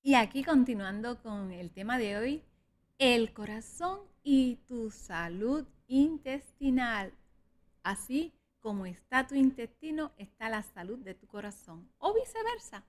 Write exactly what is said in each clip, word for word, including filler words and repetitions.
Y aquí continuando con el tema de hoy, el corazón y tu salud intestinal. Así como está tu intestino, está la salud de tu corazón o viceversa.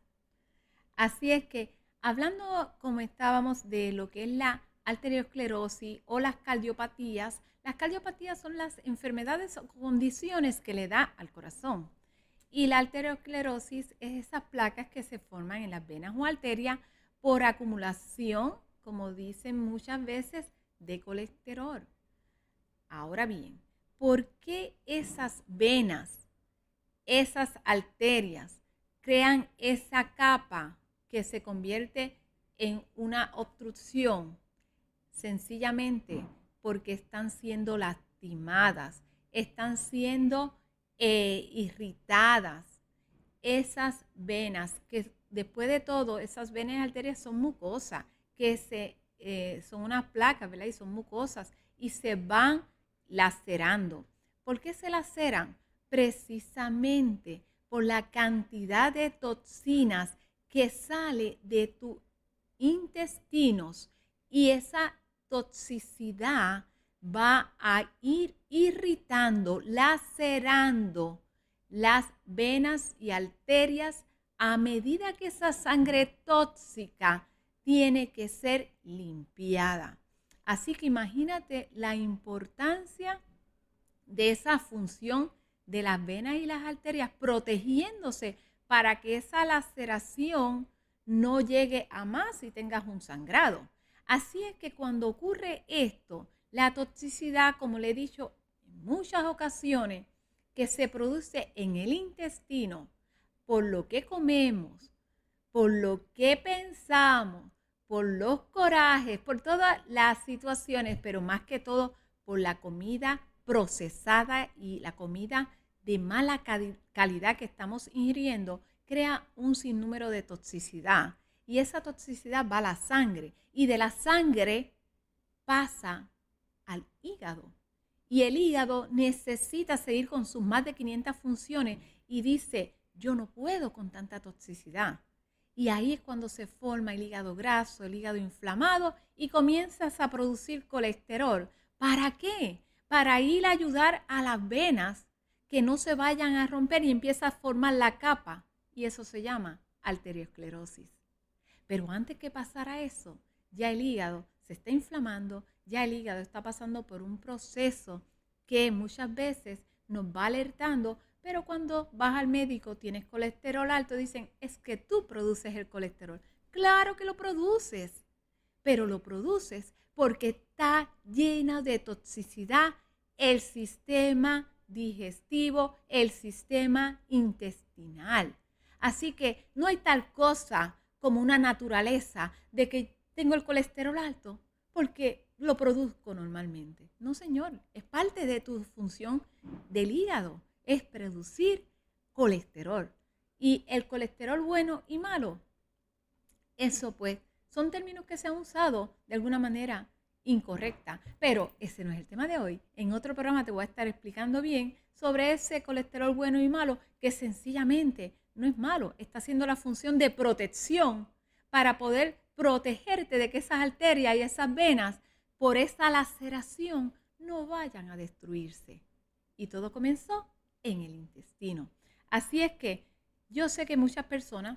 Así es que hablando como estábamos de lo que es la arteriosclerosis o las cardiopatías, las cardiopatías son las enfermedades o condiciones que le da al corazón. Y la arteriosclerosis es esas placas que se forman en las venas o arterias por acumulación, como dicen muchas veces, de colesterol. Ahora bien, ¿por qué esas venas, esas arterias crean esa capa que se convierte en una obstrucción? Sencillamente porque están siendo lastimadas, están siendo eh, irritadas. Esas venas, que después de todo, esas venas y arterias son mucosas, que se, eh, son unas placas, ¿verdad? Y son mucosas y se van lacerando. ¿Por qué se laceran? Precisamente por la cantidad de toxinas que sale de tus intestinos, y esa toxicidad va a ir irritando, lacerando las venas y arterias a medida que esa sangre tóxica tiene que ser limpiada. Así que imagínate la importancia de esa función de las venas y las arterias protegiéndose para que esa laceración no llegue a más y tengas un sangrado. Así es que cuando ocurre esto, la toxicidad, como le he dicho en muchas ocasiones, que se produce en el intestino por lo que comemos, por lo que pensamos, por los corajes, por todas las situaciones, pero más que todo por la comida procesada y la comida de mala calidad que estamos ingiriendo, crea un sinnúmero de toxicidad. Y esa toxicidad va a la sangre y de la sangre pasa al hígado. Y el hígado necesita seguir con sus más de quinientas funciones y dice, yo no puedo con tanta toxicidad. Y ahí es cuando se forma el hígado graso, el hígado inflamado y comienzas a producir colesterol. ¿Para qué? Para ir a ayudar a las venas que no se vayan a romper y empieza a formar la capa. Y eso se llama arteriosclerosis. Pero antes que pasara eso, ya el hígado se está inflamando, ya el hígado está pasando por un proceso que muchas veces nos va alertando, pero cuando vas al médico tienes colesterol alto, dicen, es que tú produces el colesterol. Claro que lo produces, pero lo produces porque está llena de toxicidad el sistema digestivo, el sistema intestinal. Así que no hay tal cosa como una naturaleza de que tengo el colesterol alto porque lo produzco normalmente. No, señor, es parte de tu función del hígado, es producir colesterol. Y el colesterol bueno y malo, eso pues son términos que se han usado de alguna manera incorrecta, pero ese no es el tema de hoy. En otro programa te voy a estar explicando bien sobre ese colesterol bueno y malo, que sencillamente no es malo, está haciendo la función de protección para poder protegerte de que esas arterias y esas venas por esa laceración no vayan a destruirse. Y todo comenzó en el intestino. Así es que yo sé que muchas personas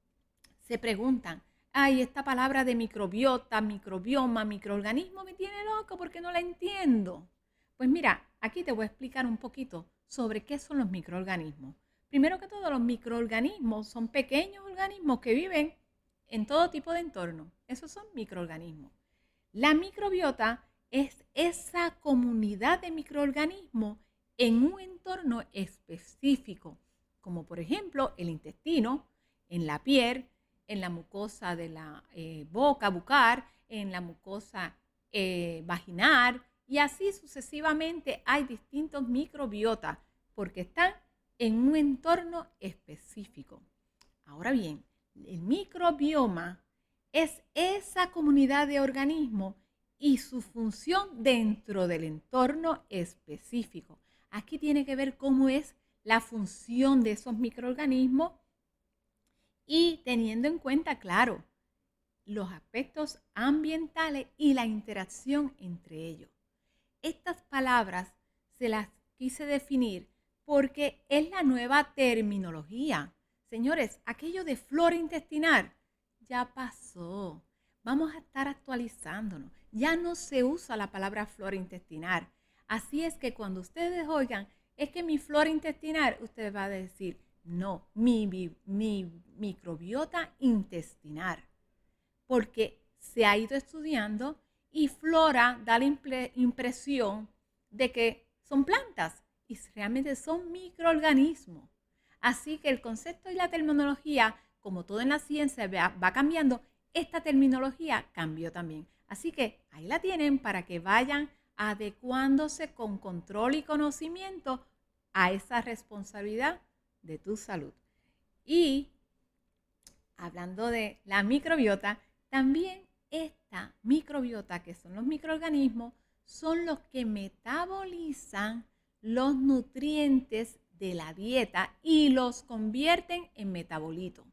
se preguntan, ay, esta palabra de microbiota, microbioma, microorganismo me tiene loco porque no la entiendo. Pues mira, aquí te voy a explicar un poquito sobre qué son los microorganismos. Primero que todo, los microorganismos son pequeños organismos que viven en todo tipo de entorno. Esos son microorganismos. La microbiota es esa comunidad de microorganismos en un entorno específico, como por ejemplo el intestino, en la piel, en la mucosa de la eh, boca bucal, en la mucosa eh, vaginal, y así sucesivamente hay distintos microbiotas porque están en un entorno específico. Ahora bien, el microbioma es esa comunidad de organismos y su función dentro del entorno específico. Aquí tiene que ver cómo es la función de esos microorganismos y teniendo en cuenta, claro, los aspectos ambientales y la interacción entre ellos. Estas palabras se las quise definir porque es la nueva terminología. Señores, aquello de flora intestinal ya pasó. Vamos a estar actualizándonos. Ya no se usa la palabra flora intestinal. Así es que cuando ustedes oigan, es que mi flora intestinal, usted va a decir, no, mi, mi, mi microbiota intestinal. Porque se ha ido estudiando y flora da la impre- impresión de que son plantas y realmente son microorganismos. Así que el concepto y la terminología, como todo en la ciencia va, va cambiando, esta terminología cambió también. Así que ahí la tienen para que vayan adecuándose con control y conocimiento a esa responsabilidad de tu salud. Y hablando de la microbiota, también esta microbiota, que son los microorganismos, son los que metabolizan los nutrientes de la dieta y los convierten en metabolitos.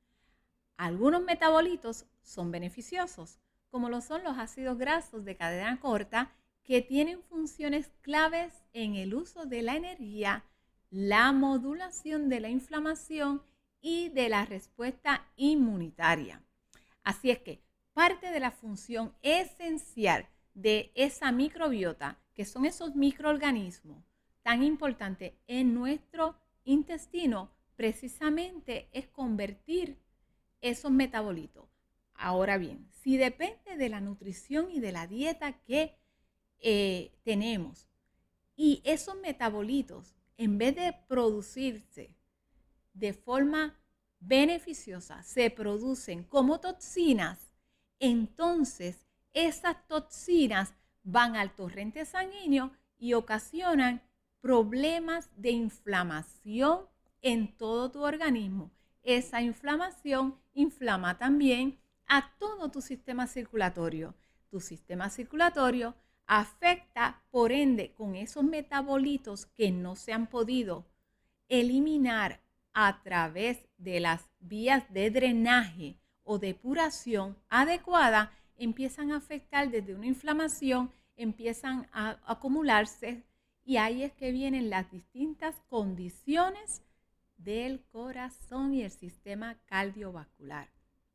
Algunos metabolitos son beneficiosos, como lo son los ácidos grasos de cadena corta, que tienen funciones claves en el uso de la energía, la modulación de la inflamación y de la respuesta inmunitaria. Así es que parte de la función esencial de esa microbiota, que son esos microorganismos tan importantes en nuestro intestino, precisamente es convertir esos metabolitos. Ahora bien, si depende de la nutrición y de la dieta que eh, tenemos y esos metabolitos, en vez de producirse de forma beneficiosa, se producen como toxinas, entonces esas toxinas van al torrente sanguíneo y ocasionan problemas de inflamación en todo tu organismo. Esa inflamación inflama también a todo tu sistema circulatorio. Tu sistema circulatorio afecta, por ende, con esos metabolitos que no se han podido eliminar a través de las vías de drenaje o depuración adecuada, empiezan a afectar desde una inflamación, empiezan a acumularse y ahí es que vienen las distintas condiciones del corazón y el sistema cardiovascular.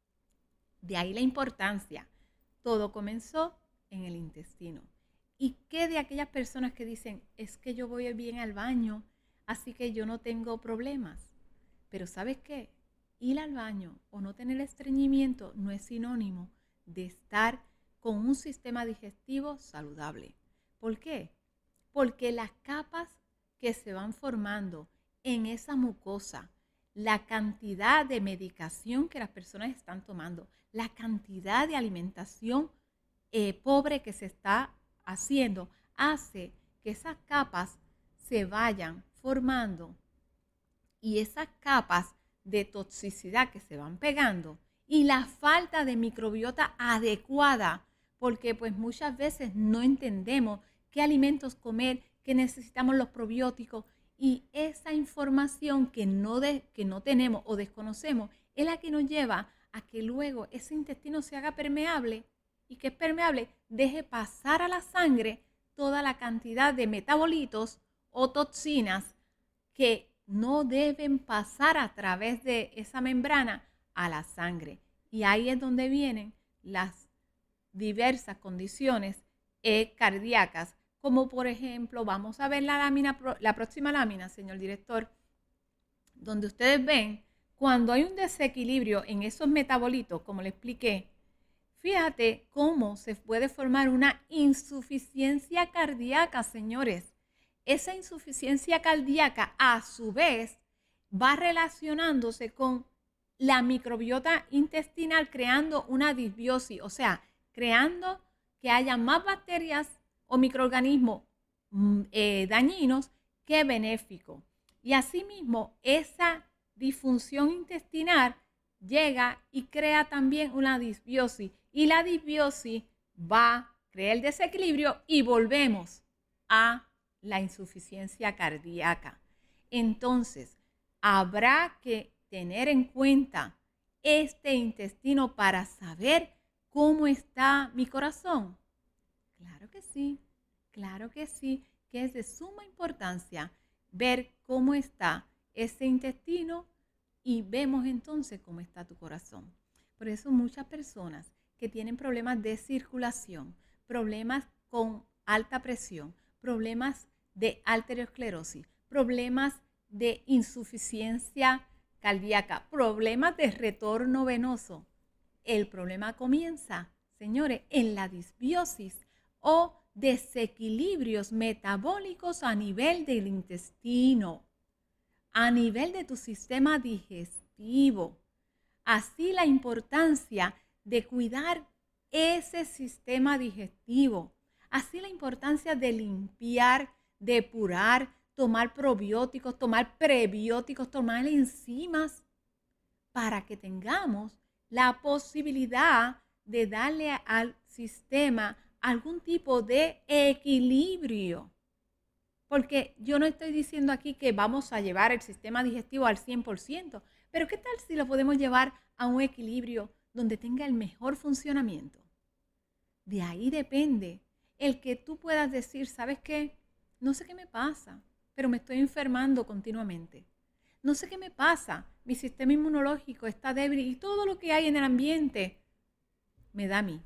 De ahí la importancia. Todo comenzó en el intestino. ¿Y qué de aquellas personas que dicen, es que yo voy bien al baño, así que yo no tengo problemas? Pero ¿sabes qué? Ir al baño o no tener estreñimiento no es sinónimo de estar con un sistema digestivo saludable. ¿Por qué? Porque las capas que se van formando en esa mucosa, la cantidad de medicación que las personas están tomando, la cantidad de alimentación eh, pobre que se está haciendo, hace que esas capas se vayan formando y esas capas de toxicidad que se van pegando y la falta de microbiota adecuada, porque pues muchas veces no entendemos qué alimentos comer, qué necesitamos los probióticos y esa información que no, de, que no tenemos o desconocemos es la que nos lleva a que luego ese intestino se haga permeable y que es permeable deje pasar a la sangre toda la cantidad de metabolitos o toxinas que no deben pasar a través de esa membrana a la sangre. Y ahí es donde vienen las diversas condiciones eh, cardíacas, como por ejemplo, vamos a ver la lámina, la próxima lámina, señor director, donde ustedes ven cuando hay un desequilibrio en esos metabolitos, como le expliqué. Fíjate cómo se puede formar una insuficiencia cardíaca, señores. Esa insuficiencia cardíaca, a su vez, va relacionándose con la microbiota intestinal, creando una disbiosis, o sea, creando que haya más bacterias o microorganismos eh, dañinos que benéficos. Y asimismo, esa disfunción intestinal llega y crea también una disbiosis. Y la disbiosis va a crear el desequilibrio y volvemos a la insuficiencia cardíaca. Entonces, habrá que tener en cuenta este intestino para saber cómo está mi corazón? Claro que sí, claro que sí, que es de suma importancia ver cómo está ese intestino y vemos entonces cómo está tu corazón. Por eso muchas personas que tienen problemas de circulación, problemas con alta presión, problemas de arteriosclerosis, problemas de insuficiencia cardíaca, problemas de retorno venoso. El problema comienza, señores, en la disbiosis o desequilibrios metabólicos a nivel del intestino, a nivel de tu sistema digestivo. Así la importancia de cuidar ese sistema digestivo. Así la importancia de limpiar, depurar, tomar probióticos, tomar prebióticos, tomar enzimas para que tengamos la posibilidad de darle al sistema algún tipo de equilibrio. Porque yo no estoy diciendo aquí que vamos a llevar el sistema digestivo al cien por ciento, pero ¿qué tal si lo podemos llevar a un equilibrio donde tenga el mejor funcionamiento? De ahí depende el que tú puedas decir, ¿sabes qué? No sé qué me pasa, pero me estoy enfermando continuamente. No sé qué me pasa, mi sistema inmunológico está débil y todo lo que hay en el ambiente me da a mí.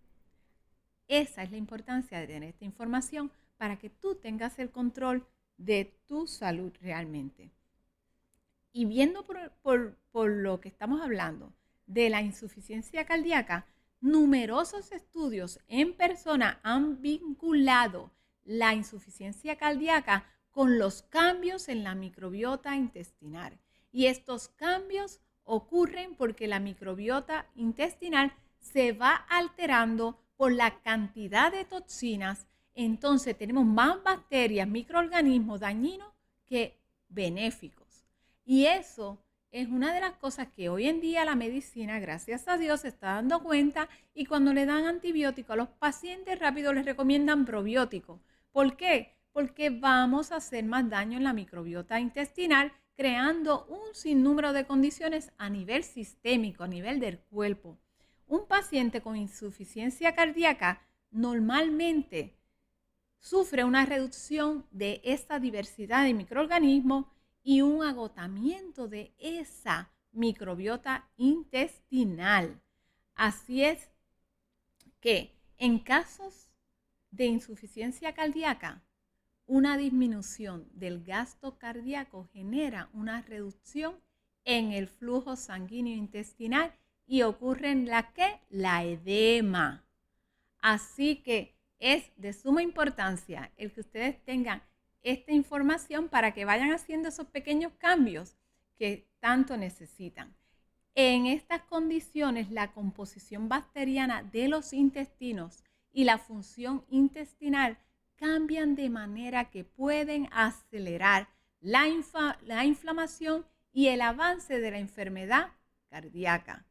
Esa es la importancia de tener esta información para que tú tengas el control de tu salud realmente. Y viendo por, por, por lo que estamos hablando de la insuficiencia cardíaca, numerosos estudios en persona han vinculado la insuficiencia cardíaca con los cambios en la microbiota intestinal. Y estos cambios ocurren porque la microbiota intestinal se va alterando por la cantidad de toxinas. Entonces tenemos más bacterias, microorganismos dañinos que benéficos. Y eso es una de las cosas que hoy en día la medicina, gracias a Dios, se está dando cuenta, y cuando le dan antibióticos a los pacientes rápido les recomiendan probióticos. ¿Por qué? Porque vamos a hacer más daño en la microbiota intestinal, creando un sinnúmero de condiciones a nivel sistémico, a nivel del cuerpo. Un paciente con insuficiencia cardíaca normalmente sufre una reducción de esta diversidad de microorganismos y un agotamiento de esa microbiota intestinal. Así es que en casos de insuficiencia cardíaca, una disminución del gasto cardíaco genera una reducción en el flujo sanguíneo intestinal y ocurre en la que la edema. Así que es de suma importancia el que ustedes tengan esta información para que vayan haciendo esos pequeños cambios que tanto necesitan. En estas condiciones, la composición bacteriana de los intestinos y la función intestinal cambian de manera que pueden acelerar la, infa, la inflamación y el avance de la enfermedad cardíaca.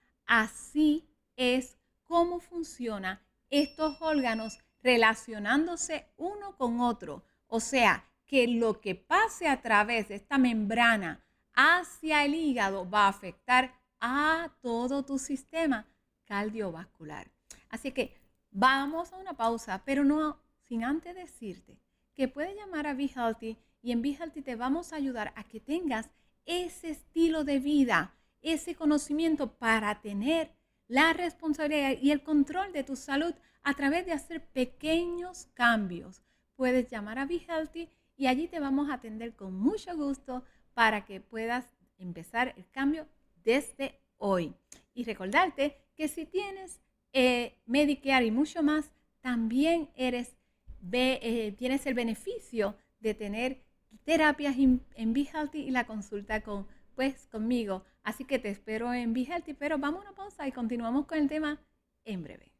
Así es como funcionan estos órganos relacionándose uno con otro. O sea, que lo que pase a través de esta membrana hacia el hígado va a afectar a todo tu sistema cardiovascular. Así que vamos a una pausa, pero no sin antes decirte que puedes llamar a Be Healthy, y en Be Healthy te vamos a ayudar a que tengas ese estilo de vida, ese conocimiento para tener la responsabilidad y el control de tu salud a través de hacer pequeños cambios. Puedes llamar a Be Healthy y allí te vamos a atender con mucho gusto para que puedas empezar el cambio desde hoy. Y recordarte que si tienes eh, Medicare y mucho más, también eres, ve, eh, tienes el beneficio de tener terapias en, en Be Healthy y la consulta con, pues, conmigo. Así que te espero en Be Healthy, pero vamos a una pausa y continuamos con el tema en breve.